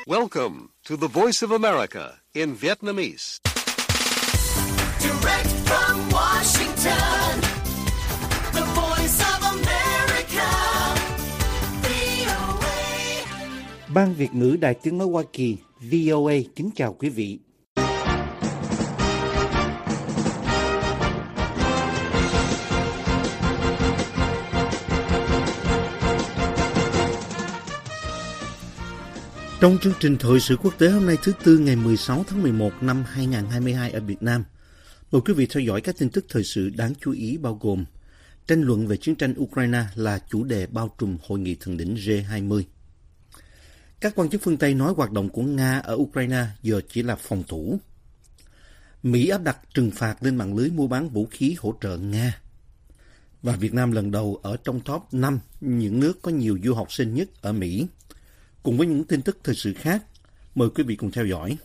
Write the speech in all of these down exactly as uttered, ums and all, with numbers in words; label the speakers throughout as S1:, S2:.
S1: Welcome to the Voice of America in Vietnamese.
S2: Direct from Washington, the Voice of America, vê o a.
S3: Ban Việt ngữ Đài Tiếng nói Hoa Kỳ, vê o a kính chào quý vị. Trong chương trình thời sự quốc tế hôm nay thứ Tư ngày mười sáu tháng mười một năm hai nghìn không trăm hai mươi hai ở Việt Nam, mời quý vị theo dõi các tin tức thời sự đáng chú ý bao gồm tranh luận về chiến tranh Ukraine là chủ đề bao trùm hội nghị thượng đỉnh G hai mươi. Các quan chức phương Tây nói hoạt động của Nga ở Ukraine giờ chỉ là phòng thủ. Mỹ áp đặt trừng phạt lên mạng lưới mua bán vũ khí hỗ trợ Nga. Và Việt Nam lần đầu ở trong top năm những nước có nhiều du học sinh nhất ở Mỹ. Cùng với những tin tức thời sự khác, mời quý vị cùng theo dõi.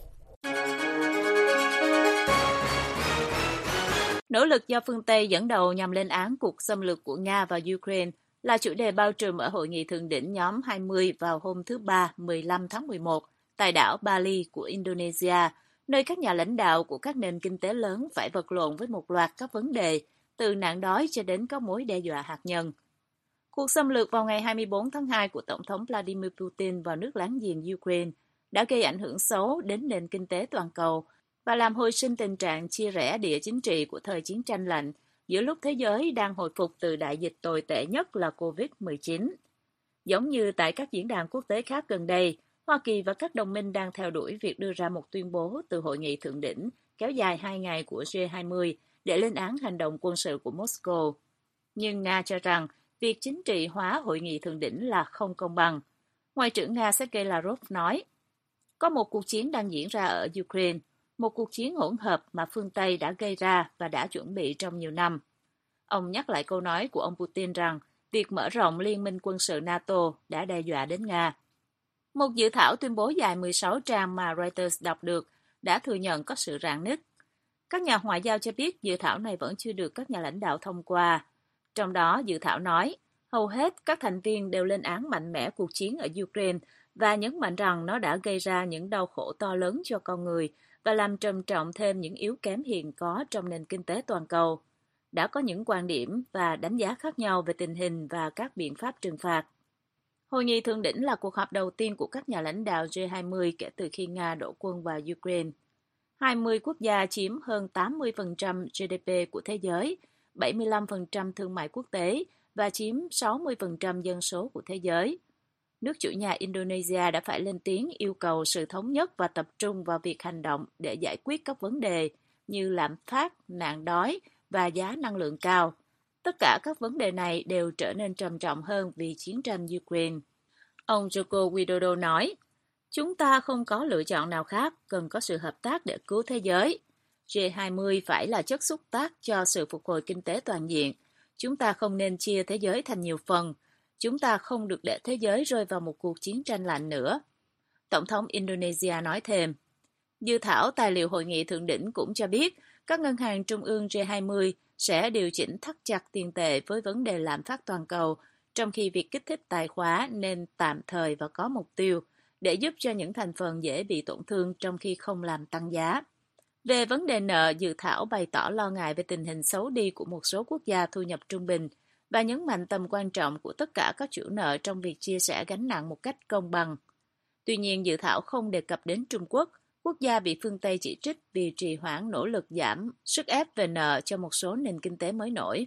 S4: Nỗ lực do phương Tây dẫn đầu nhằm lên án cuộc xâm lược của Nga vào Ukraine là chủ đề bao trùm ở hội nghị thượng đỉnh nhóm hai mươi vào hôm thứ Ba, mười lăm tháng mười một, tại đảo Bali của Indonesia, nơi các nhà lãnh đạo của các nền kinh tế lớn phải vật lộn với một loạt các vấn đề, từ nạn đói cho đến các mối đe dọa hạt nhân. Cuộc xâm lược vào ngày hai mươi tư tháng hai của Tổng thống Vladimir Putin vào nước láng giềng Ukraine đã gây ảnh hưởng xấu đến nền kinh tế toàn cầu và làm hồi sinh tình trạng chia rẽ địa chính trị của thời chiến tranh lạnh giữa lúc thế giới đang hồi phục từ đại dịch tồi tệ nhất là covid mười chín. Giống như tại các diễn đàn quốc tế khác gần đây, Hoa Kỳ và các đồng minh đang theo đuổi việc đưa ra một tuyên bố từ hội nghị thượng đỉnh kéo dài hai ngày của G hai mươi để lên án hành động quân sự của Moscow. Nhưng Nga cho rằng việc chính trị hóa hội nghị thượng đỉnh là không công bằng. Ngoại trưởng Nga Sergei Lavrov nói, có một cuộc chiến đang diễn ra ở Ukraine, một cuộc chiến hỗn hợp mà phương Tây đã gây ra và đã chuẩn bị trong nhiều năm. Ông nhắc lại câu nói của ông Putin rằng việc mở rộng liên minh quân sự NATO đã đe dọa đến Nga. Một dự thảo tuyên bố dài mười sáu trang mà Reuters đọc được đã thừa nhận có sự rạn nứt. Các nhà ngoại giao cho biết dự thảo này vẫn chưa được các nhà lãnh đạo thông qua. Trong đó, dự thảo nói, hầu hết các thành viên đều lên án mạnh mẽ cuộc chiến ở Ukraine và nhấn mạnh rằng nó đã gây ra những đau khổ to lớn cho con người và làm trầm trọng thêm những yếu kém hiện có trong nền kinh tế toàn cầu. Đã có những quan điểm và đánh giá khác nhau về tình hình và các biện pháp trừng phạt. Hội nghị thượng đỉnh là cuộc họp đầu tiên của các nhà lãnh đạo G hai mươi kể từ khi Nga đổ quân vào Ukraine. hai mươi quốc gia chiếm hơn tám mươi phần trăm G D P của thế giới, bảy mươi lăm phần trăm thương mại quốc tế và chiếm sáu mươi phần trăm dân số của thế giới. Nước chủ nhà Indonesia đã phải lên tiếng yêu cầu sự thống nhất và tập trung vào việc hành động để giải quyết các vấn đề như lạm phát, nạn đói và giá năng lượng cao. Tất cả các vấn đề này đều trở nên trầm trọng hơn vì chiến tranh Ukraine. Ông Joko Widodo nói, chúng ta không có lựa chọn nào khác, cần có sự hợp tác để cứu thế giới. G hai mươi phải là chất xúc tác cho sự phục hồi kinh tế toàn diện. Chúng ta không nên chia thế giới thành nhiều phần. Chúng ta không được để thế giới rơi vào một cuộc chiến tranh lạnh nữa. Tổng thống Indonesia nói thêm. Dự thảo tài liệu hội nghị thượng đỉnh cũng cho biết các ngân hàng trung ương G hai mươi sẽ điều chỉnh thắt chặt tiền tệ với vấn đề lạm phát toàn cầu, trong khi việc kích thích tài khóa nên tạm thời và có mục tiêu để giúp cho những thành phần dễ bị tổn thương trong khi không làm tăng giá. Về vấn đề nợ, dự thảo bày tỏ lo ngại về tình hình xấu đi của một số quốc gia thu nhập trung bình và nhấn mạnh tầm quan trọng của tất cả các chủ nợ trong việc chia sẻ gánh nặng một cách công bằng. Tuy nhiên, dự thảo không đề cập đến Trung Quốc, quốc gia bị phương Tây chỉ trích vì trì hoãn nỗ lực giảm sức ép về nợ cho một số nền kinh tế mới nổi.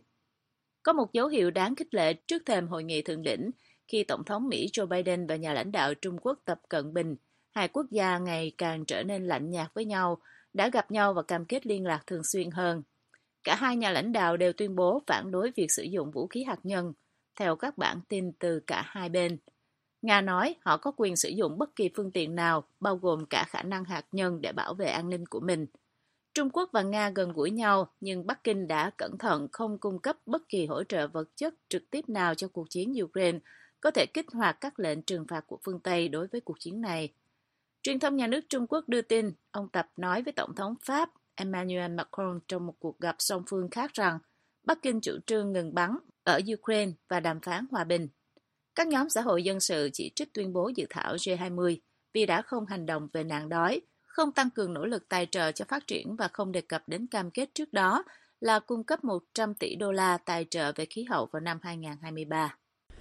S4: Có một dấu hiệu đáng khích lệ trước thềm hội nghị thượng đỉnh khi Tổng thống Mỹ Joe Biden và nhà lãnh đạo Trung Quốc Tập Cận Bình, hai quốc gia ngày càng trở nên lạnh nhạt với nhau, đã gặp nhau và cam kết liên lạc thường xuyên hơn. Cả hai nhà lãnh đạo đều tuyên bố phản đối việc sử dụng vũ khí hạt nhân, theo các bản tin từ cả hai bên. Nga nói họ có quyền sử dụng bất kỳ phương tiện nào, bao gồm cả khả năng hạt nhân để bảo vệ an ninh của mình. Trung Quốc và Nga gần gũi nhau, nhưng Bắc Kinh đã cẩn thận không cung cấp bất kỳ hỗ trợ vật chất trực tiếp nào cho cuộc chiến Ukraine, có thể kích hoạt các lệnh trừng phạt của phương Tây đối với cuộc chiến này. Truyền thông nhà nước Trung Quốc đưa tin, ông Tập nói với Tổng thống Pháp Emmanuel Macron trong một cuộc gặp song phương khác rằng Bắc Kinh chủ trương ngừng bắn ở Ukraine và đàm phán hòa bình. Các nhóm xã hội dân sự chỉ trích tuyên bố dự thảo G hai mươi vì đã không hành động về nạn đói, không tăng cường nỗ lực tài trợ cho phát triển và không đề cập đến cam kết trước đó là cung cấp một trăm tỷ đô la tài trợ về khí hậu vào năm hai không hai ba.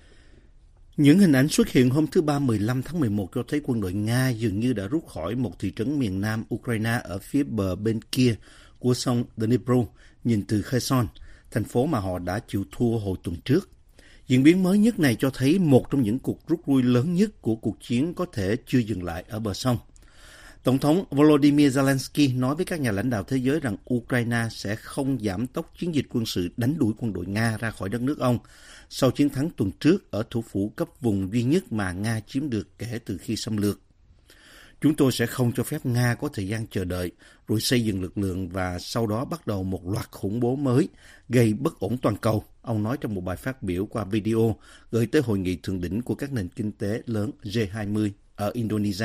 S3: Những hình ảnh xuất hiện hôm thứ Ba mười lăm tháng mười một cho thấy quân đội Nga dường như đã rút khỏi một thị trấn miền nam Ukraine ở phía bờ bên kia của sông Dnipro, nhìn từ Kherson, thành phố mà họ đã chịu thua hồi tuần trước. Diễn biến mới nhất này cho thấy một trong những cuộc rút lui lớn nhất của cuộc chiến có thể chưa dừng lại ở bờ sông. Tổng thống Volodymyr Zelensky nói với các nhà lãnh đạo thế giới rằng Ukraine sẽ không giảm tốc chiến dịch quân sự đánh đuổi quân đội Nga ra khỏi đất nước ông sau chiến thắng tuần trước ở thủ phủ cấp vùng duy nhất mà Nga chiếm được kể từ khi xâm lược. Chúng tôi sẽ không cho phép Nga có thời gian chờ đợi, rồi xây dựng lực lượng và sau đó bắt đầu một loạt khủng bố mới, gây bất ổn toàn cầu, ông nói trong một bài phát biểu qua video gửi tới hội nghị thượng đỉnh của các nền kinh tế lớn G hai mươi ở Indonesia.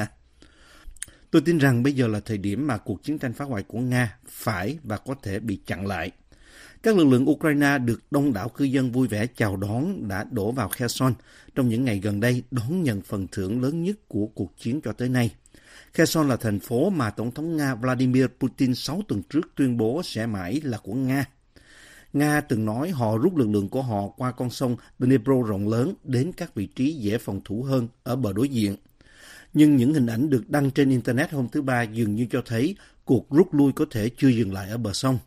S3: Tôi tin rằng bây giờ là thời điểm mà cuộc chiến tranh phá hoại của Nga phải và có thể bị chặn lại. Các lực lượng Ukraine được đông đảo cư dân vui vẻ chào đón đã đổ vào Kherson trong những ngày gần đây đón nhận phần thưởng lớn nhất của cuộc chiến cho tới nay. Kherson là thành phố mà Tổng thống Nga Vladimir Putin sáu tuần trước tuyên bố sẽ mãi là của Nga. Nga từng nói họ rút lực lượng của họ qua con sông Dnipro rộng lớn đến các vị trí dễ phòng thủ hơn ở bờ đối diện. Nhưng những hình ảnh được đăng trên Internet hôm thứ Ba dường như cho thấy cuộc rút lui có thể chưa dừng lại ở bờ sông.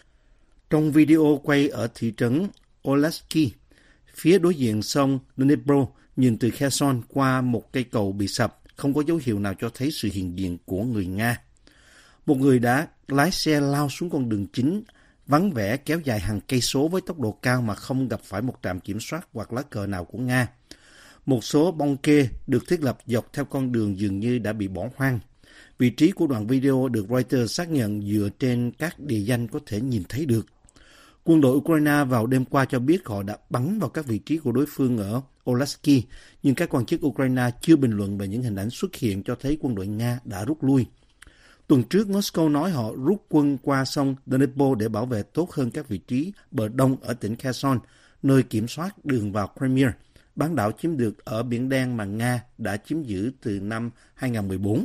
S3: Trong video quay ở thị trấn Oleski, phía đối diện sông Dnipro, nhìn từ Kherson qua một cây cầu bị sập, không có dấu hiệu nào cho thấy sự hiện diện của người Nga. Một người đã lái xe lao xuống con đường chính, vắng vẻ kéo dài hàng cây số với tốc độ cao mà không gặp phải một trạm kiểm soát hoặc lá cờ nào của Nga. Một số bong kê được thiết lập dọc theo con đường dường như đã bị bỏ hoang. Vị trí của đoạn video được Reuters xác nhận dựa trên các địa danh có thể nhìn thấy được. Quân đội Ukraine vào đêm qua cho biết họ đã bắn vào các vị trí của đối phương ở Oleski, nhưng các quan chức Ukraine chưa bình luận về những hình ảnh xuất hiện cho thấy quân đội Nga đã rút lui. Tuần trước, Moscow nói họ rút quân qua sông Dnipro để bảo vệ tốt hơn các vị trí bờ đông ở tỉnh Kherson, nơi kiểm soát đường vào Crimea, bán đảo chiếm được ở Biển Đen mà Nga đã chiếm giữ từ năm hai không một bốn.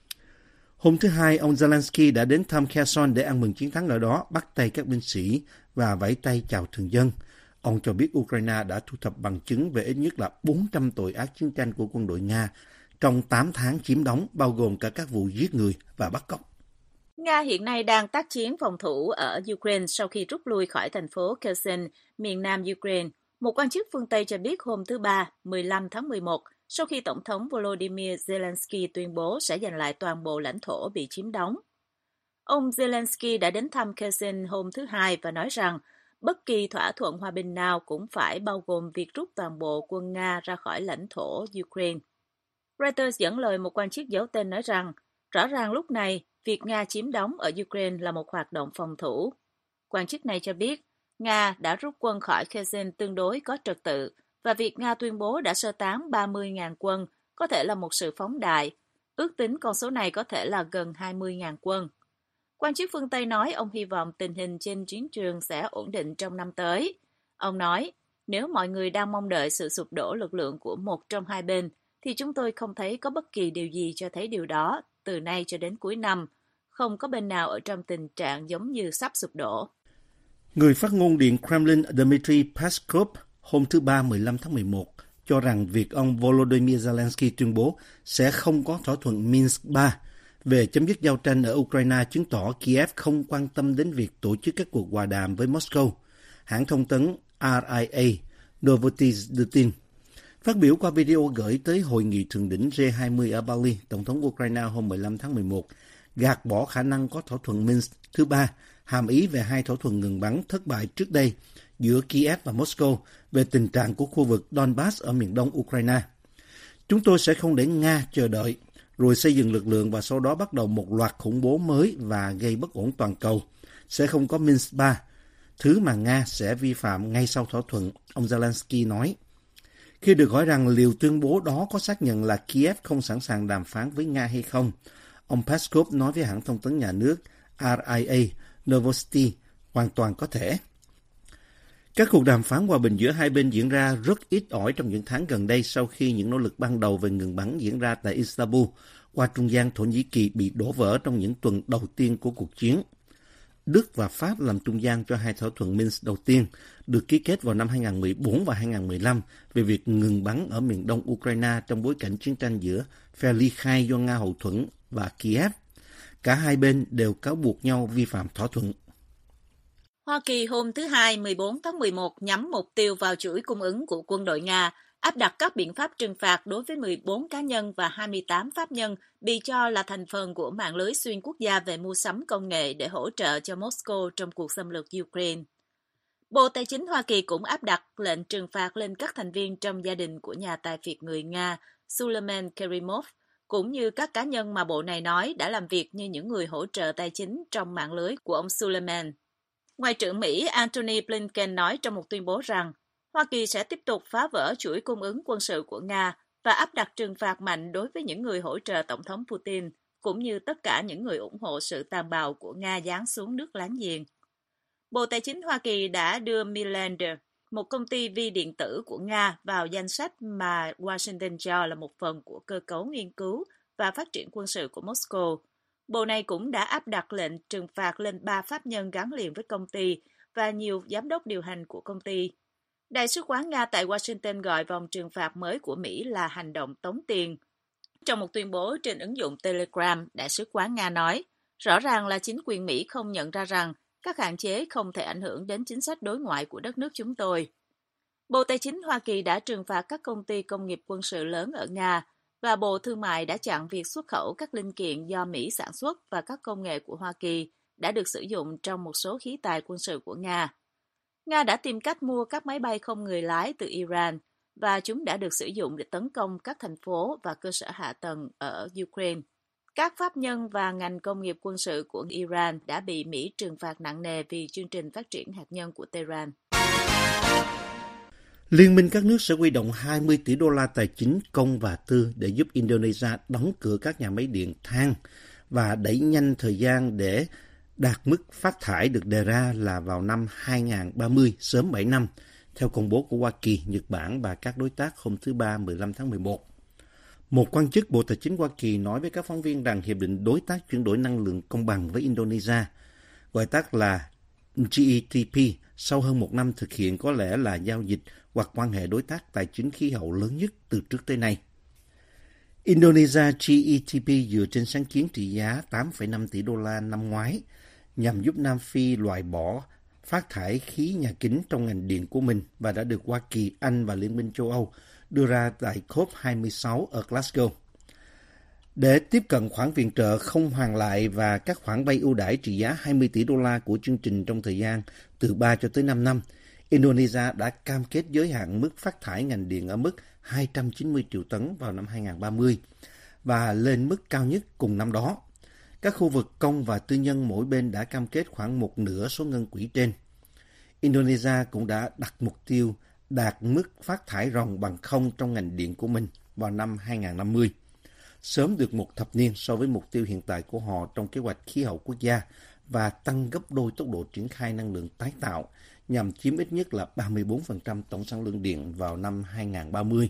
S3: Hôm thứ Hai, ông Zelensky đã đến thăm Kherson để ăn mừng chiến thắng ở đó, bắt tay các binh sĩ và vẫy tay chào thường dân. Ông cho biết Ukraine đã thu thập bằng chứng về ít nhất là bốn trăm tội ác chiến tranh của quân đội Nga trong tám tháng chiếm đóng, bao gồm cả các vụ giết người và bắt cóc.
S4: Nga hiện nay đang tác chiến phòng thủ ở Ukraine sau khi rút lui khỏi thành phố Kherson, miền nam Ukraine. Một quan chức phương Tây cho biết hôm thứ Ba, mười lăm tháng mười một, sau khi Tổng thống Volodymyr Zelensky tuyên bố sẽ giành lại toàn bộ lãnh thổ bị chiếm đóng. Ông Zelensky đã đến thăm Kherson hôm thứ Hai và nói rằng bất kỳ thỏa thuận hòa bình nào cũng phải bao gồm việc rút toàn bộ quân Nga ra khỏi lãnh thổ Ukraine. Reuters dẫn lời một quan chức giấu tên nói rằng, rõ ràng lúc này, việc Nga chiếm đóng ở Ukraine là một hoạt động phòng thủ. Quan chức này cho biết, Nga đã rút quân khỏi Kherson tương đối có trật tự, và việc Nga tuyên bố đã sơ tán ba mươi nghìn quân có thể là một sự phóng đại. Ước tính con số này có thể là gần hai mươi nghìn quân. Quan chức phương Tây nói ông hy vọng tình hình trên chiến trường sẽ ổn định trong năm tới. Ông nói, nếu mọi người đang mong đợi sự sụp đổ lực lượng của một trong hai bên, thì chúng tôi không thấy có bất kỳ điều gì cho thấy điều đó từ nay cho đến cuối năm. Không có bên nào ở trong tình trạng giống như sắp sụp đổ.
S3: Người phát ngôn Điện Kremlin Dmitry Peskov hôm thứ Ba mười lăm tháng mười một cho rằng việc ông Volodymyr Zelensky tuyên bố sẽ không có thỏa thuận Minsk ba về chấm dứt giao tranh ở Ukraine chứng tỏ Kiev không quan tâm đến việc tổ chức các cuộc hòa đàm với Moscow. Hãng thông tấn rờ i a Novosti đưa tin. Phát biểu qua video gửi tới hội nghị thượng đỉnh G hai mươi ở Bali, Tổng thống Ukraine hôm mười lăm tháng mười một gạt bỏ khả năng có thỏa thuận Minsk thứ ba, hàm ý về hai thỏa thuận ngừng bắn thất bại trước đây giữa Kiev và Moscow về tình trạng của khu vực Donbass ở miền đông Ukraine. Chúng tôi sẽ không để Nga chờ đợi, rồi xây dựng lực lượng và sau đó bắt đầu một loạt khủng bố mới và gây bất ổn toàn cầu. Sẽ không có Minsk ba, thứ mà Nga sẽ vi phạm ngay sau thỏa thuận, ông Zelensky nói. Khi được hỏi rằng liệu tuyên bố đó có xác nhận là Kiev không sẵn sàng đàm phán với Nga hay không, ông Peskov nói với hãng thông tấn nhà nước rờ i a Novosti hoàn toàn có thể. Các cuộc đàm phán hòa bình giữa hai bên diễn ra rất ít ỏi trong những tháng gần đây sau khi những nỗ lực ban đầu về ngừng bắn diễn ra tại Istanbul qua trung gian Thổ Nhĩ Kỳ bị đổ vỡ trong những tuần đầu tiên của cuộc chiến. Đức và Pháp làm trung gian cho hai thỏa thuận Minsk đầu tiên, được ký kết vào năm hai nghìn không trăm mười bốn và hai nghìn không trăm mười lăm về việc ngừng bắn ở miền đông Ukraine trong bối cảnh chiến tranh giữa phe ly khai do Nga hậu thuẫn và Kiev. Cả hai bên đều cáo buộc nhau vi phạm thỏa thuận.
S4: Hoa Kỳ hôm thứ Hai mười bốn tháng mười một nhắm mục tiêu vào chuỗi cung ứng của quân đội Nga, áp đặt các biện pháp trừng phạt đối với mười bốn cá nhân và hai mươi tám pháp nhân bị cho là thành phần của mạng lưới xuyên quốc gia về mua sắm công nghệ để hỗ trợ cho Moscow trong cuộc xâm lược Ukraine. Bộ Tài chính Hoa Kỳ cũng áp đặt lệnh trừng phạt lên các thành viên trong gia đình của nhà tài phiệt người Nga Suleiman Kerimov, cũng như các cá nhân mà bộ này nói đã làm việc như những người hỗ trợ tài chính trong mạng lưới của ông Suleiman. Ngoại trưởng Mỹ Antony Blinken nói trong một tuyên bố rằng Hoa Kỳ sẽ tiếp tục phá vỡ chuỗi cung ứng quân sự của Nga và áp đặt trừng phạt mạnh đối với những người hỗ trợ Tổng thống Putin, cũng như tất cả những người ủng hộ sự tàn bạo của Nga giáng xuống nước láng giềng. Bộ Tài chính Hoa Kỳ đã đưa Melander, một công ty vi điện tử của Nga, vào danh sách mà Washington cho là một phần của cơ cấu nghiên cứu và phát triển quân sự của Moscow. Bộ này cũng đã áp đặt lệnh trừng phạt lên ba pháp nhân gắn liền với công ty và nhiều giám đốc điều hành của công ty. Đại sứ quán Nga tại Washington gọi vòng trừng phạt mới của Mỹ là hành động tống tiền. Trong một tuyên bố trên ứng dụng Telegram, Đại sứ quán Nga nói, rõ ràng là chính quyền Mỹ không nhận ra rằng các hạn chế không thể ảnh hưởng đến chính sách đối ngoại của đất nước chúng tôi. Bộ Tài chính Hoa Kỳ đã trừng phạt các công ty công nghiệp quân sự lớn ở Nga, và Bộ Thương mại đã chặn việc xuất khẩu các linh kiện do Mỹ sản xuất và các công nghệ của Hoa Kỳ đã được sử dụng trong một số khí tài quân sự của Nga. Nga đã tìm cách mua các máy bay không người lái từ Iran, và chúng đã được sử dụng để tấn công các thành phố và cơ sở hạ tầng ở Ukraine. Các pháp nhân và ngành công nghiệp quân sự của Iran đã bị Mỹ trừng phạt nặng nề vì chương trình phát triển hạt nhân của Tehran.
S3: Liên minh các nước sẽ huy động hai mươi tỷ đô la tài chính công và tư để giúp Indonesia đóng cửa các nhà máy điện than và đẩy nhanh thời gian để đạt mức phát thải được đề ra là vào năm hai nghìn không trăm ba mươi, sớm bảy năm, theo công bố của Hoa Kỳ, Nhật Bản và các đối tác hôm thứ Ba mười lăm tháng mười một. Một quan chức Bộ Tài chính Hoa Kỳ nói với các phóng viên rằng Hiệp định Đối tác Chuyển đổi Năng lượng Công bằng với Indonesia, gọi tắt là G E T P, sau hơn một năm thực hiện có lẽ là giao dịch hoặc quan hệ đối tác tài chính khí hậu lớn nhất từ trước tới nay. Indonesia G E T P dựa trên sáng kiến trị giá tám phẩy năm tỷ đô la năm ngoái nhằm giúp Nam Phi loại bỏ phát thải khí nhà kính trong ngành điện của mình và đã được Hoa Kỳ, Anh và Liên minh châu Âu đưa ra tại COP hai mươi sáu ở Glasgow. Để tiếp cận khoản viện trợ không hoàn lại và các khoản vay ưu đãi trị giá hai mươi tỷ đô la của chương trình trong thời gian từ ba cho tới năm năm, Indonesia đã cam kết giới hạn mức phát thải ngành điện ở mức hai trăm chín mươi triệu tấn vào năm hai nghìn không trăm ba mươi và lên mức cao nhất cùng năm đó. Các khu vực công và tư nhân mỗi bên đã cam kết khoảng một nửa số ngân quỹ trên. Indonesia cũng đã đặt mục tiêu đạt mức phát thải ròng bằng không trong ngành điện của mình vào năm hai nghìn không trăm năm mươi, sớm được một thập niên so với mục tiêu hiện tại của họ trong kế hoạch khí hậu quốc gia và tăng gấp đôi tốc độ triển khai năng lượng tái tạo nhằm chiếm ít nhất là ba mươi bốn phần trăm tổng sản lượng điện vào năm hai nghìn không trăm ba mươi.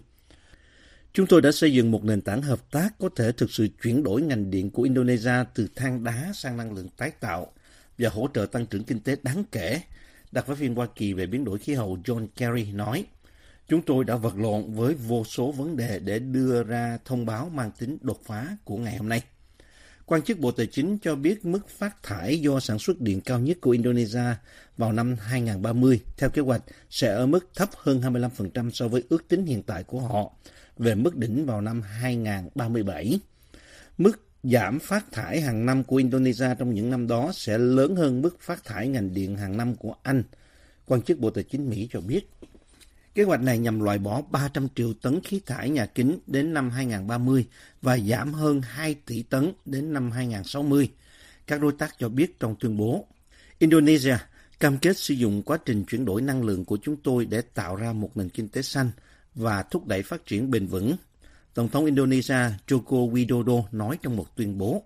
S3: Chúng tôi đã xây dựng một nền tảng hợp tác có thể thực sự chuyển đổi ngành điện của Indonesia từ than đá sang năng lượng tái tạo và hỗ trợ tăng trưởng kinh tế đáng kể, đặc phái viên Hoa Kỳ về biến đổi khí hậu John Kerry nói. Chúng tôi đã vật lộn với vô số vấn đề để đưa ra thông báo mang tính đột phá của ngày hôm nay. Quan chức Bộ Tài chính cho biết mức phát thải do sản xuất điện cao nhất của Indonesia vào năm hai nghìn không trăm ba mươi, theo kế hoạch, sẽ ở mức thấp hơn hai mươi lăm phần trăm so với ước tính hiện tại của họ về mức đỉnh vào năm hai nghìn không trăm ba mươi bảy. Mức giảm phát thải hàng năm của Indonesia trong những năm đó sẽ lớn hơn mức phát thải ngành điện hàng năm của Anh, quan chức Bộ Tài chính Mỹ cho biết. Kế hoạch này nhằm loại bỏ ba trăm triệu tấn khí thải nhà kính đến năm hai nghìn không trăm ba mươi và giảm hơn hai tỷ tấn đến năm hai nghìn không trăm sáu mươi, các đối tác cho biết trong tuyên bố. Indonesia cam kết sử dụng quá trình chuyển đổi năng lượng của chúng tôi để tạo ra một nền kinh tế xanh và thúc đẩy phát triển bền vững, Tổng thống Indonesia Joko Widodo nói trong một tuyên bố.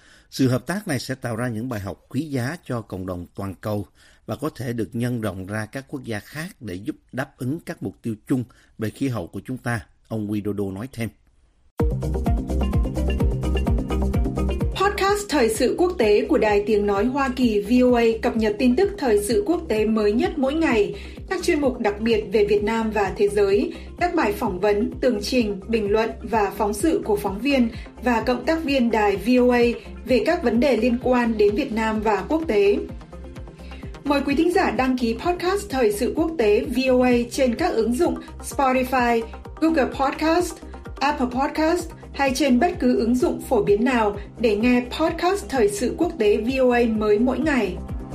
S3: Sự hợp tác này sẽ tạo ra những bài học quý giá cho cộng đồng toàn cầu và có thể được nhân rộng ra các quốc gia khác để giúp đáp ứng các mục tiêu chung về khí hậu của chúng ta, ông Widodo nói thêm.
S5: Thời sự quốc tế của Đài Tiếng Nói Hoa Kỳ vê o a cập nhật tin tức thời sự quốc tế mới nhất mỗi ngày, các chuyên mục đặc biệt về Việt Nam và thế giới, các bài phỏng vấn, tường trình, bình luận và phóng sự của phóng viên và cộng tác viên đài vê o a về các vấn đề liên quan đến Việt Nam và quốc tế. Mời quý thính giả đăng ký podcast Thời sự quốc tế vê o a trên các ứng dụng Spotify, Google Podcast, Apple Podcast hay trên bất cứ ứng dụng phổ biến nào để nghe podcast Thời sự quốc tế vê o a mới mỗi ngày.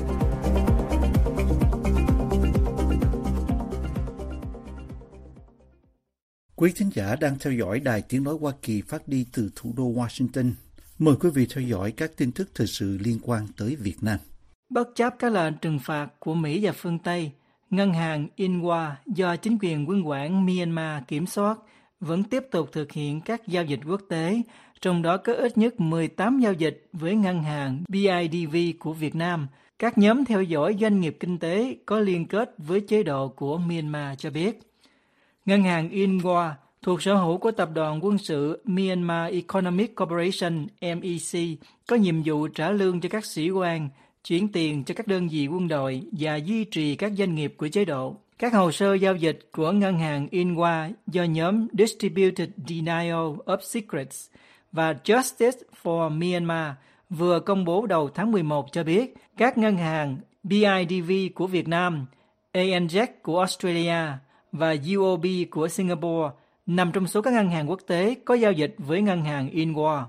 S3: Quý thính giả đang theo dõi Đài Tiếng Nói Hoa Kỳ phát đi từ thủ đô Washington. Mời quý vị theo dõi các tin tức thời sự liên quan tới Việt Nam.
S6: Bất chấp các lệnh trừng phạt của Mỹ và phương Tây, ngân hàng Inwa do chính quyền quân quản Myanmar kiểm soát vẫn tiếp tục thực hiện các giao dịch quốc tế, trong đó có ít nhất mười tám giao dịch với ngân hàng bê i đê vê của Việt Nam. Các nhóm theo dõi doanh nghiệp kinh tế có liên kết với chế độ của Myanmar cho biết. Ngân hàng Inwa thuộc sở hữu của Tập đoàn Quân sự Myanmar Economic Corporation em e xê có nhiệm vụ trả lương cho các sĩ quan, chuyển tiền cho các đơn vị quân đội và duy trì các doanh nghiệp của chế độ. Các hồ sơ giao dịch của ngân hàng Inwa do nhóm Distributed Denial of Secrets và Justice for Myanmar vừa công bố đầu tháng mười một cho biết các ngân hàng bê i đê vê của Việt Nam, a en zét của Australia và u ô bê của Singapore nằm trong số các ngân hàng quốc tế có giao dịch với ngân hàng Inwa.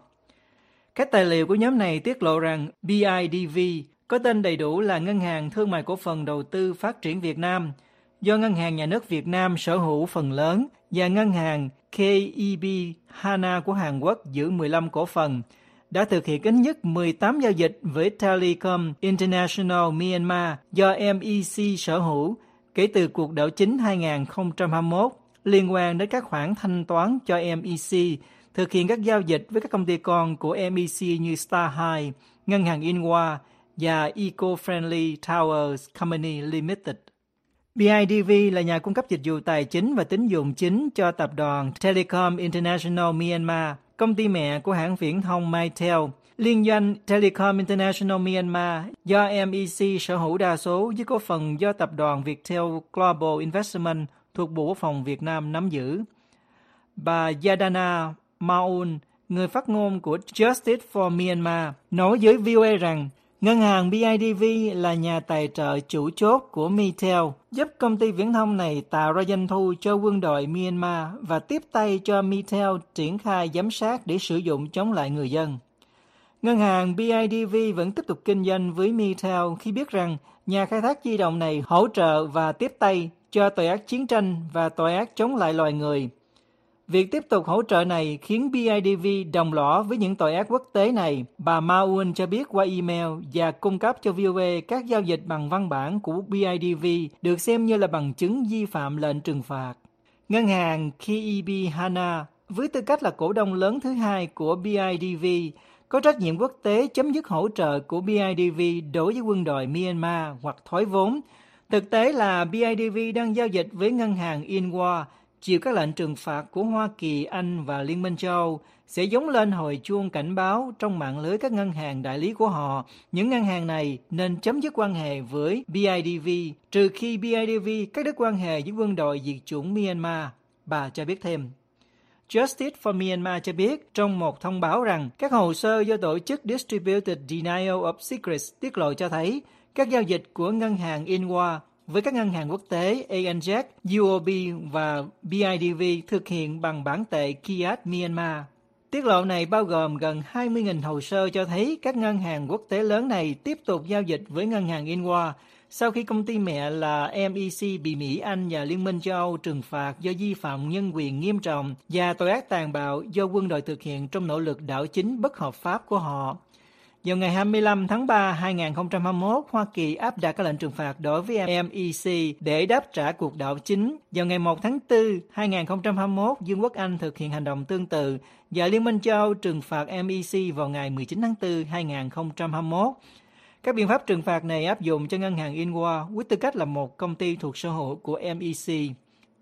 S6: Các tài liệu của nhóm này tiết lộ rằng bê i đê vê có tên đầy đủ là Ngân hàng Thương mại Cổ phần Đầu tư Phát triển Việt Nam, do Ngân hàng Nhà nước Việt Nam sở hữu phần lớn và Ngân hàng ca e bê Hana của Hàn Quốc giữ mười lăm cổ phần, đã thực hiện ít nhất mười tám giao dịch với Telecom International Myanmar do em e xê sở hữu kể từ cuộc đảo chính hai không hai mốt liên quan đến các khoản thanh toán cho em e xê, thực hiện các giao dịch với các công ty con của em e xê như Starhigh, Ngân hàng Inwa và Eco-Friendly Towers Company Limited. bê i đê vê là nhà cung cấp dịch vụ tài chính và tín dụng chính cho tập đoàn Telecom International Myanmar, công ty mẹ của hãng viễn thông Mytel. Liên doanh Telecom International Myanmar do em e xê sở hữu đa số với cổ phần do tập đoàn Viettel Global Investment thuộc Bộ Quốc phòng Việt Nam nắm giữ. Bà Yadana Maun, người phát ngôn của Justice for Myanmar, nói với vê o a rằng ngân hàng bê i đê vê là nhà tài trợ chủ chốt của Mytel, giúp công ty viễn thông này tạo ra doanh thu cho quân đội Myanmar và tiếp tay cho Mytel triển khai giám sát để sử dụng chống lại người dân. Ngân hàng bê i đê vê vẫn tiếp tục kinh doanh với Mytel khi biết rằng nhà khai thác di động này hỗ trợ và tiếp tay cho tội ác chiến tranh và tội ác chống lại loài người. Việc tiếp tục hỗ trợ này khiến bê i đê vê đồng lõa với những tội ác quốc tế này, bà Maun cho biết qua email và cung cấp cho vê o a các giao dịch bằng văn bản của bê i đê vê được xem như là bằng chứng vi phạm lệnh trừng phạt. Ngân hàng ca e bê Hana, với tư cách là cổ đông lớn thứ hai của bê i đê vê, có trách nhiệm quốc tế chấm dứt hỗ trợ của bê i đê vê đối với quân đội Myanmar hoặc thoái vốn. Thực tế là bê i đê vê đang giao dịch với ngân hàng Inwa, chịu các lệnh trừng phạt của Hoa Kỳ, Anh và Liên minh châu Âu sẽ giống lên hồi chuông cảnh báo trong mạng lưới các ngân hàng đại lý của họ. Những ngân hàng này nên chấm dứt quan hệ với bê i đê vê, trừ khi bê i đê vê cắt đứt quan hệ với quân đội diệt chủng Myanmar, bà cho biết thêm. Justice for Myanmar cho biết trong một thông báo rằng các hồ sơ do tổ chức Distributed Denial of Secrets tiết lộ cho thấy các giao dịch của ngân hàng Inwa với các ngân hàng quốc tế a en zét, u ô bê và bê i đê vê thực hiện bằng bản tệ Kyat Myanmar. Tiết lộ này bao gồm gần hai mươi nghìn hồ sơ cho thấy các ngân hàng quốc tế lớn này tiếp tục giao dịch với ngân hàng Inwa sau khi công ty mẹ là em e xê bị Mỹ, Anh và Liên minh châu Âu trừng phạt do vi phạm nhân quyền nghiêm trọng và tội ác tàn bạo do quân đội thực hiện trong nỗ lực đảo chính bất hợp pháp của họ. Vào ngày hai mươi lăm tháng ba năm hai không hai mốt, Hoa Kỳ áp đặt các lệnh trừng phạt đối với em e xê để đáp trả cuộc đảo chính. Vào ngày một tháng tư năm hai không hai mốt, Vương quốc Anh thực hiện hành động tương tự và Liên minh châu Âu trừng phạt em e xê vào ngày mười chín tháng tư năm hai không hai mốt. Các biện pháp trừng phạt này áp dụng cho ngân hàng Inwa với tư cách là một công ty thuộc sở hữu của em e xê.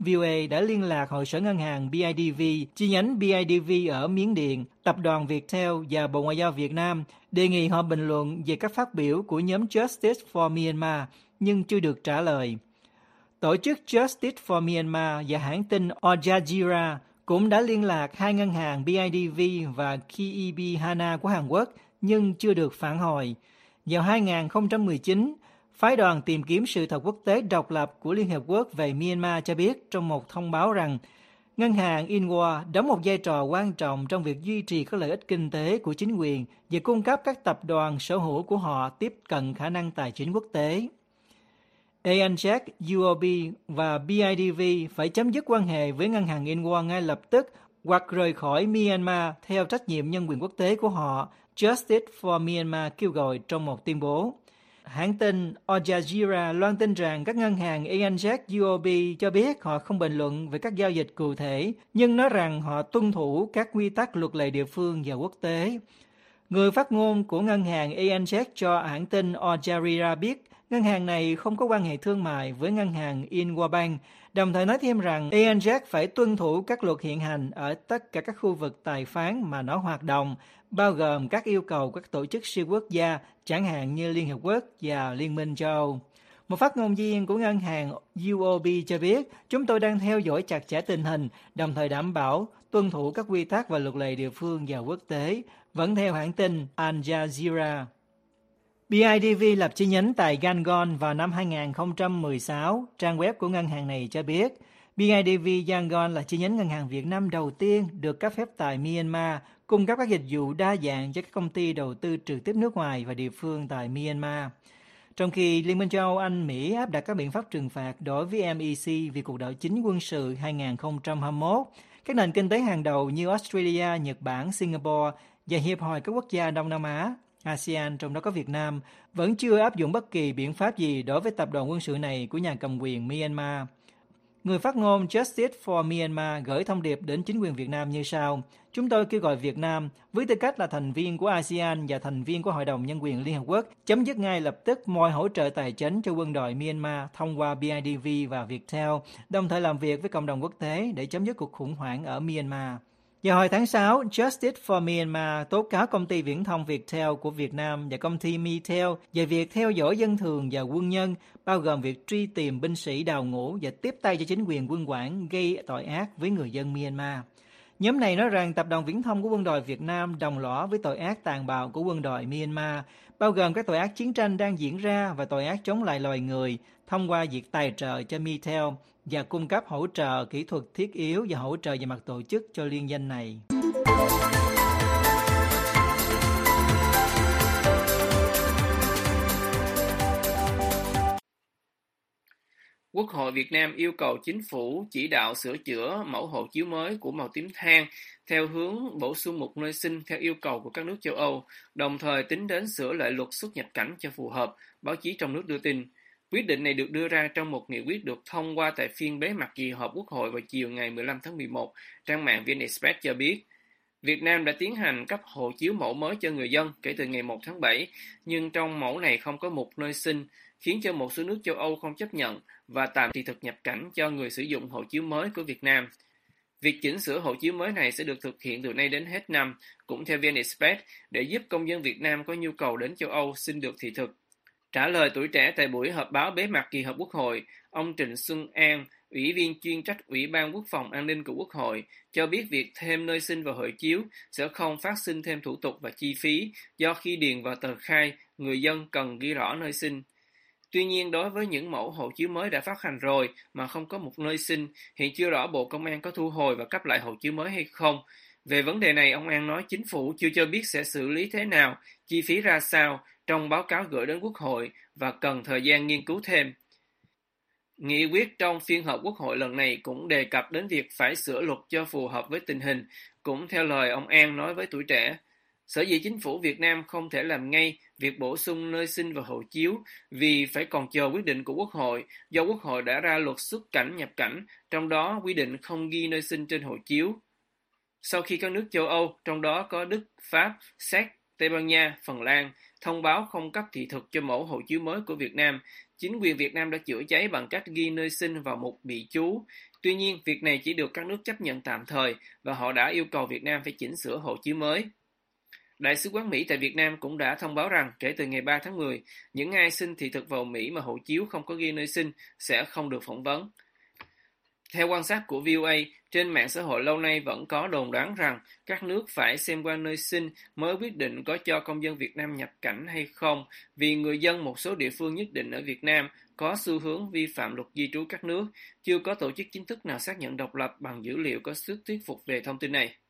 S6: vê o a đã liên lạc hội sở ngân hàng bê i đê vê, chi nhánh bê i đê vê ở Miến Điện, Tập đoàn Viettel và Bộ Ngoại giao Việt Nam đề nghị họ bình luận về các phát biểu của nhóm Justice for Myanmar, nhưng chưa được trả lời. Tổ chức Justice for Myanmar và hãng tin Al Jazeera cũng đã liên lạc hai ngân hàng bê i đê vê và ca e bê Hana của Hàn Quốc, nhưng chưa được phản hồi. Vào hai không một chín, Phái đoàn tìm kiếm sự thật quốc tế độc lập của Liên Hợp Quốc về Myanmar cho biết trong một thông báo rằng ngân hàng Inwa đóng một vai trò quan trọng trong việc duy trì các lợi ích kinh tế của chính quyền và cung cấp các tập đoàn sở hữu của họ tiếp cận khả năng tài chính quốc tế. a en z, u o bê và bê i đê vê phải chấm dứt quan hệ với ngân hàng Inwa ngay lập tức hoặc rời khỏi Myanmar theo trách nhiệm nhân quyền quốc tế của họ, Justice for Myanmar kêu gọi trong một tuyên bố. Hãng tin Al Jazeera loan tin rằng các ngân hàng a en z, u o bê cho biết họ không bình luận về các giao dịch cụ thể, nhưng nói rằng họ tuân thủ các quy tắc luật lệ địa phương và quốc tế. Người phát ngôn của ngân hàng a en z cho hãng tin Al Jazeera biết ngân hàng này không có quan hệ thương mại với ngân hàng Inwa Bank, đồng thời nói thêm rằng a en z phải tuân thủ các luật hiện hành ở tất cả các khu vực tài phán mà nó hoạt động, bao gồm các yêu cầu các tổ chức siêu quốc gia, chẳng hạn như Liên Hợp Quốc và Liên minh châu Âu. Một phát ngôn viên của ngân hàng u o bê cho biết, chúng tôi đang theo dõi chặt chẽ tình hình, đồng thời đảm bảo tuân thủ các quy tắc và luật lệ địa phương và quốc tế, vẫn theo hãng tin Al Jazeera. bê i đê vê lập chi nhánh tại Yangon vào năm hai không một sáu. Trang web của ngân hàng này cho biết, bê i đê vê Yangon là chi nhánh ngân hàng Việt Nam đầu tiên được cấp phép tại Myanmar, cung cấp các dịch vụ đa dạng cho các công ty đầu tư trực tiếp nước ngoài và địa phương tại Myanmar. Trong khi Liên minh châu Âu, Anh, Mỹ áp đặt các biện pháp trừng phạt đối với em e xê vì cuộc đảo chính quân sự hai không hai mốt, các nền kinh tế hàng đầu như Australia, Nhật Bản, Singapore và Hiệp hội các quốc gia Đông Nam Á, a sê an, trong đó có Việt Nam, vẫn chưa áp dụng bất kỳ biện pháp gì đối với tập đoàn quân sự này của nhà cầm quyền Myanmar. Người phát ngôn Justice for Myanmar gửi thông điệp đến chính quyền Việt Nam như sau: Chúng tôi kêu gọi Việt Nam, với tư cách là thành viên của a sê an và thành viên của Hội đồng Nhân quyền Liên Hợp Quốc, chấm dứt ngay lập tức mọi hỗ trợ tài chính cho quân đội Myanmar thông qua bê i đê vê và Viettel, đồng thời làm việc với cộng đồng quốc tế để chấm dứt cuộc khủng hoảng ở Myanmar. Vào hồi tháng sáu, Justice for Myanmar tố cáo công ty viễn thông Viettel của Việt Nam và công ty Mitel về việc theo dõi dân thường và quân nhân, bao gồm việc truy tìm binh sĩ đào ngũ và tiếp tay cho chính quyền quân quản gây tội ác với người dân Myanmar. Nhóm này nói rằng tập đoàn viễn thông của quân đội Việt Nam đồng lõa với tội ác tàn bạo của quân đội Myanmar, bao gồm các tội ác chiến tranh đang diễn ra và tội ác chống lại loài người, thông qua việc tài trợ cho Mitel và cung cấp hỗ trợ kỹ thuật thiết yếu và hỗ trợ về mặt tổ chức cho liên danh này.
S7: Quốc hội Việt Nam yêu cầu chính phủ chỉ đạo sửa chữa mẫu hộ chiếu mới của màu tím than theo hướng bổ sung một nơi sinh theo yêu cầu của các nước châu Âu, đồng thời tính đến sửa lại luật xuất nhập cảnh cho phù hợp, báo chí trong nước đưa tin. Quyết định này được đưa ra trong một nghị quyết được thông qua tại phiên bế mạc kỳ họp Quốc hội vào chiều ngày mười lăm tháng mười một. Trang mạng vê en Express cho biết, Việt Nam đã tiến hành cấp hộ chiếu mẫu mới cho người dân kể từ ngày một tháng bảy, nhưng trong mẫu này không có mục nơi sinh, khiến cho một số nước châu Âu không chấp nhận và tạm thị thực nhập cảnh cho người sử dụng hộ chiếu mới của Việt Nam. Việc chỉnh sửa hộ chiếu mới này sẽ được thực hiện từ nay đến hết năm, cũng theo vê en Express, để giúp công dân Việt Nam có nhu cầu đến châu Âu xin được thị thực. Trả lời Tuổi Trẻ tại buổi họp báo bế mạc kỳ họp Quốc hội, ông Trịnh Xuân An, Ủy viên chuyên trách Ủy ban Quốc phòng An ninh của Quốc hội, cho biết việc thêm nơi sinh vào hộ chiếu sẽ không phát sinh thêm thủ tục và chi phí, do khi điền vào tờ khai, người dân cần ghi rõ nơi sinh. Tuy nhiên, đối với những mẫu hộ chiếu mới đã phát hành rồi mà không có một nơi sinh, hiện chưa rõ Bộ Công an có thu hồi và cấp lại hộ chiếu mới hay không. Về vấn đề này, ông An nói chính phủ chưa cho biết sẽ xử lý thế nào, chi phí ra sao trong báo cáo gửi đến Quốc hội và cần thời gian nghiên cứu thêm. Nghị quyết trong phiên họp Quốc hội lần này cũng đề cập đến việc phải sửa luật cho phù hợp với tình hình, cũng theo lời ông An nói với Tuổi Trẻ. Sở dĩ chính phủ Việt Nam không thể làm ngay việc bổ sung nơi sinh vào hộ chiếu vì phải còn chờ quyết định của Quốc hội, do Quốc hội đã ra luật xuất cảnh nhập cảnh, trong đó quy định không ghi nơi sinh trên hộ chiếu. Sau khi các nước châu Âu, trong đó có Đức, Pháp, Séc, Tây Ban Nha, Phần Lan, thông báo không cấp thị thực cho mẫu hộ chiếu mới của Việt Nam, Chính quyền Việt Nam đã chữa cháy bằng cách ghi nơi sinh vào mục bị chú. Tuy nhiên, việc này chỉ được các nước chấp nhận tạm thời và họ đã yêu cầu Việt Nam phải chỉnh sửa hộ chiếu mới. Đại sứ quán Mỹ tại Việt Nam cũng đã thông báo rằng kể từ ngày ba tháng mười, những ai xin thị thực vào Mỹ mà hộ chiếu không có ghi nơi sinh sẽ không được phỏng vấn. Theo quan sát của vê o a, trên mạng xã hội lâu nay vẫn có đồn đoán rằng các nước phải xem qua nơi sinh mới quyết định có cho công dân Việt Nam nhập cảnh hay không, vì người dân một số địa phương nhất định ở Việt Nam có xu hướng vi phạm luật di trú các nước. Chưa có tổ chức chính thức nào xác nhận độc lập bằng dữ liệu có sức thuyết phục về thông tin này.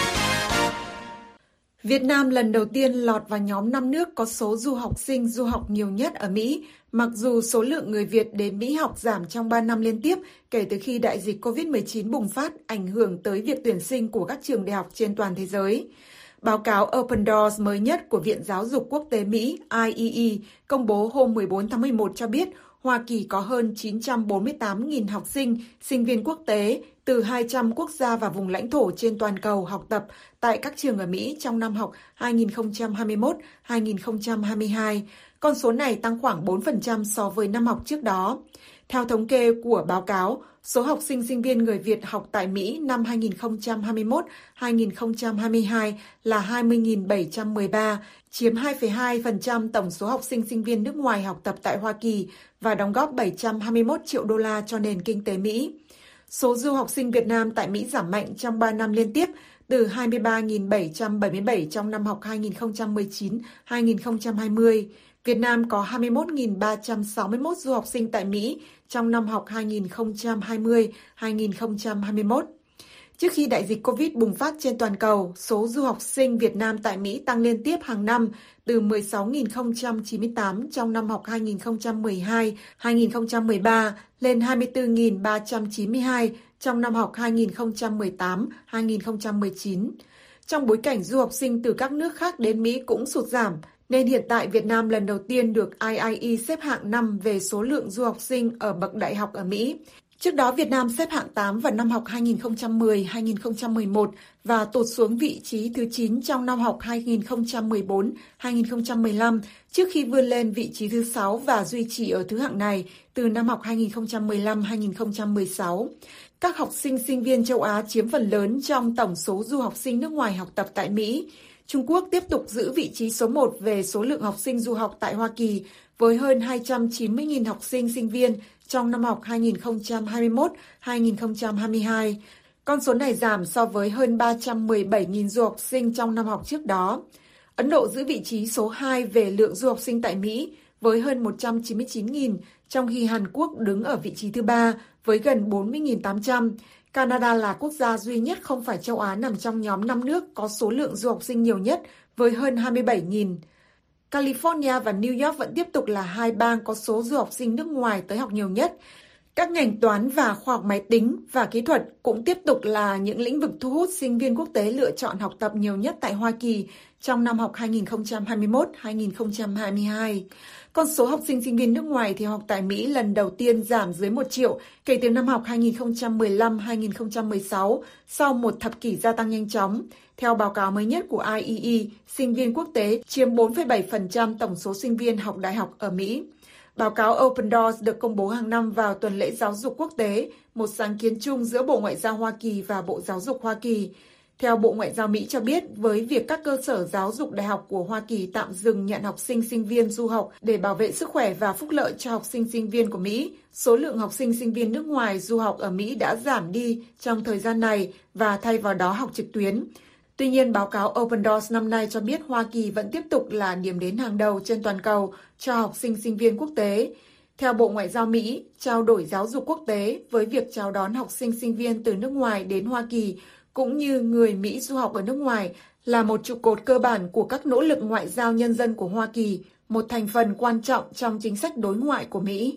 S5: Việt Nam lần đầu tiên lọt vào nhóm năm nước có số du học sinh du học nhiều nhất ở Mỹ, mặc dù số lượng người Việt đến Mỹ học giảm trong ba năm liên tiếp kể từ khi đại dịch covid mười chín bùng phát, ảnh hưởng tới việc tuyển sinh của các trường đại học trên toàn thế giới. Báo cáo Open Doors mới nhất của Viện Giáo dục Quốc tế Mỹ I E E công bố hôm mười bốn tháng mười một cho biết Hoa Kỳ có hơn chín trăm bốn mươi tám nghìn học sinh, sinh viên quốc tế từ hai trăm quốc gia và vùng lãnh thổ trên toàn cầu học tập tại các trường ở Mỹ trong năm học hai nghìn không trăm hai mươi mốt hai nghìn không trăm hai mươi hai. Con số này tăng khoảng bốn phần trăm so với năm học trước đó. Theo thống kê của báo cáo, số học sinh sinh viên người Việt học tại Mỹ năm hai nghìn không trăm hai mươi mốt hai nghìn không trăm hai mươi hai là hai mươi nghìn bảy trăm mười ba, chiếm hai phẩy hai phần trăm tổng số học sinh sinh viên nước ngoài học tập tại Hoa Kỳ và đóng góp bảy trăm hai mươi mốt triệu đô la cho nền kinh tế Mỹ. Số du học sinh Việt Nam tại Mỹ giảm mạnh trong ba năm liên tiếp, từ hai mươi ba nghìn bảy trăm bảy mươi bảy trong năm học hai nghìn không trăm mười chín hai nghìn không trăm hai mươi. Việt Nam có hai mươi mốt nghìn ba trăm sáu mươi mốt du học sinh tại Mỹ trong năm học hai nghìn không trăm hai mươi hai nghìn không trăm hai mươi mốt. Trước khi đại dịch Covid bùng phát trên toàn cầu, số du học sinh Việt Nam tại Mỹ tăng liên tiếp hàng năm từ mười sáu nghìn không trăm chín mươi tám trong năm học hai nghìn không trăm mười hai hai nghìn không trăm mười ba lên hai mươi tư nghìn ba trăm chín mươi hai trong năm học hai nghìn không trăm mười tám hai nghìn không trăm mười chín. Trong bối cảnh du học sinh từ các nước khác đến Mỹ cũng sụt giảm, nên hiện tại Việt Nam lần đầu tiên được I I E xếp hạng năm về số lượng du học sinh ở bậc đại học ở Mỹ. Trước đó, Việt Nam xếp hạng tám vào năm học hai nghìn không trăm mười hai nghìn không trăm mười một và tụt xuống vị trí thứ chín trong năm học hai nghìn không trăm mười bốn hai nghìn không trăm mười lăm, trước khi vươn lên vị trí thứ sáu và duy trì ở thứ hạng này từ năm học hai nghìn không trăm mười lăm hai nghìn không trăm mười sáu. Các học sinh sinh viên châu Á chiếm phần lớn trong tổng số du học sinh nước ngoài học tập tại Mỹ. Trung Quốc tiếp tục giữ vị trí số một về số lượng học sinh du học tại Hoa Kỳ với hơn hai trăm chín mươi nghìn học sinh sinh viên trong năm học hai nghìn không trăm hai mươi mốt hai nghìn không trăm hai mươi hai. Con số này giảm so với hơn ba trăm mười bảy nghìn du học sinh trong năm học trước đó. Ấn Độ giữ vị trí số hai về lượng du học sinh tại Mỹ với hơn một trăm chín mươi chín nghìn, trong khi Hàn Quốc đứng ở vị trí thứ ba với gần bốn mươi nghìn tám trăm. Canada là quốc gia duy nhất không phải châu Á nằm trong nhóm năm nước có số lượng du học sinh nhiều nhất với hơn hai mươi bảy nghìn. California và New York vẫn tiếp tục là hai bang có số du học sinh nước ngoài tới học nhiều nhất. Các ngành toán và khoa học máy tính và kỹ thuật cũng tiếp tục là những lĩnh vực thu hút sinh viên quốc tế lựa chọn học tập nhiều nhất tại Hoa Kỳ trong năm học hai nghìn không trăm hai mươi mốt hai nghìn không trăm hai mươi hai. Con số học sinh sinh viên nước ngoài thì học tại Mỹ lần đầu tiên giảm dưới một triệu kể từ năm học hai nghìn không trăm mười lăm hai nghìn không trăm mười sáu, sau một thập kỷ gia tăng nhanh chóng. Theo báo cáo mới nhất của I E E, sinh viên quốc tế chiếm bốn phẩy bảy phần trăm tổng số sinh viên học đại học ở Mỹ. Báo cáo Open Doors được công bố hàng năm vào tuần lễ giáo dục quốc tế, một sáng kiến chung giữa Bộ Ngoại giao Hoa Kỳ và Bộ Giáo dục Hoa Kỳ. Theo Bộ Ngoại giao Mỹ cho biết, với việc các cơ sở giáo dục đại học của Hoa Kỳ tạm dừng nhận học sinh sinh viên du học để bảo vệ sức khỏe và phúc lợi cho học sinh sinh viên của Mỹ, số lượng học sinh sinh viên nước ngoài du học ở Mỹ đã giảm đi trong thời gian này và thay vào đó học trực tuyến. Tuy nhiên, báo cáo Open Doors năm nay cho biết Hoa Kỳ vẫn tiếp tục là điểm đến hàng đầu trên toàn cầu cho học sinh sinh viên quốc tế. Theo Bộ Ngoại giao Mỹ, trao đổi giáo dục quốc tế với việc chào đón học sinh sinh viên từ nước ngoài đến Hoa Kỳ cũng như người Mỹ du học ở nước ngoài là một trụ cột cơ bản của các nỗ lực ngoại giao nhân dân của Hoa Kỳ, một thành phần quan trọng trong chính sách đối ngoại của Mỹ.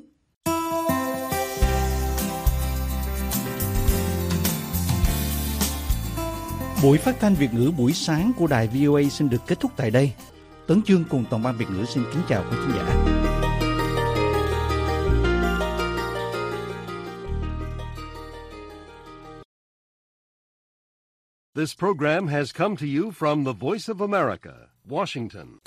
S3: Buổi phát thanh Việt ngữ buổi sáng của đài vê o a xin được kết thúc tại đây. Tấn Chương cùng toàn ban Việt ngữ xin kính chào quý khán giả.
S1: This program has come to you from the Voice of America, Washington.